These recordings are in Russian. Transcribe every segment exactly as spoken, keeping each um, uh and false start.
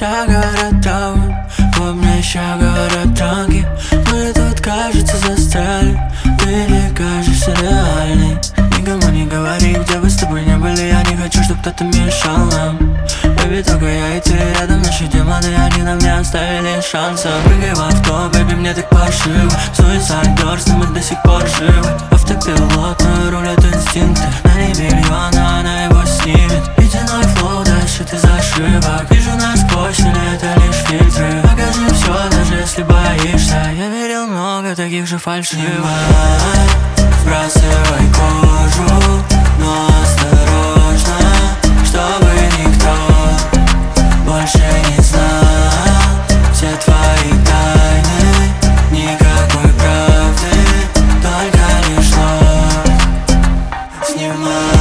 еще говорят травмы, по мне еще говорят драки. Мы тут, кажется, застряли, ты не кажешься реальной. Никому не говори, где бы с тобой не были, я не хочу, чтоб кто-то мешал нам. Бэби, только я и ты рядом, наши демоны, они нам не оставили шанса. Прыгай в авто, бэби, мне так паршиво. Suicide Doors, но мы до сих пор живы. Автопилот, но рулят инстинкты. На ней миллион, а она его снимет. Ледяной флоу, дальше ты за ошибок. Вижу насквозь, или это лишь фильтры. Покажи все, даже если боишься. Я верил много таких же фальшивых. Сбрасывай кожу, но осторожно, чтобы никто больше не знал все твои тайны. Никакой правды, только лишь ложь. Снимай.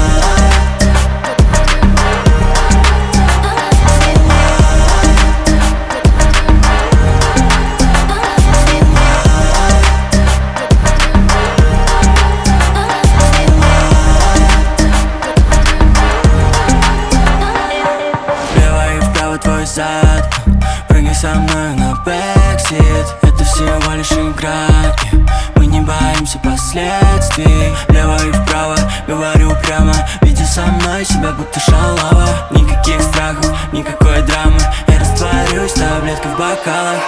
Прыгай со мной на бэксит. Это всего лишь игра, и мы не боимся последствий. Влево и вправо, говорю прямо. Веди со мной себя будто шалава. Никаких страхов, никакой драмы. Я растворюсь, таблетка в бокалах.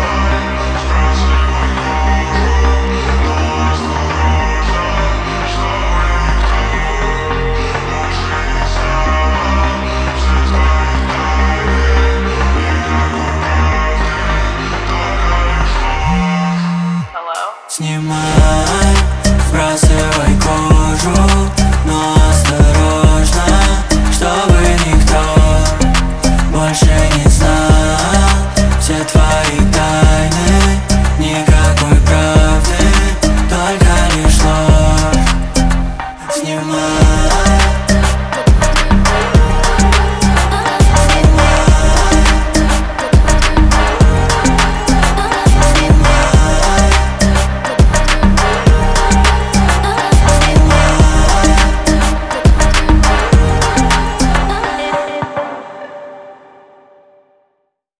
Снимай, сбрасывай кожу, но осторожно, чтобы никто больше не знал все твои тайны. Никакой правды, только лишь ложь. Снимай.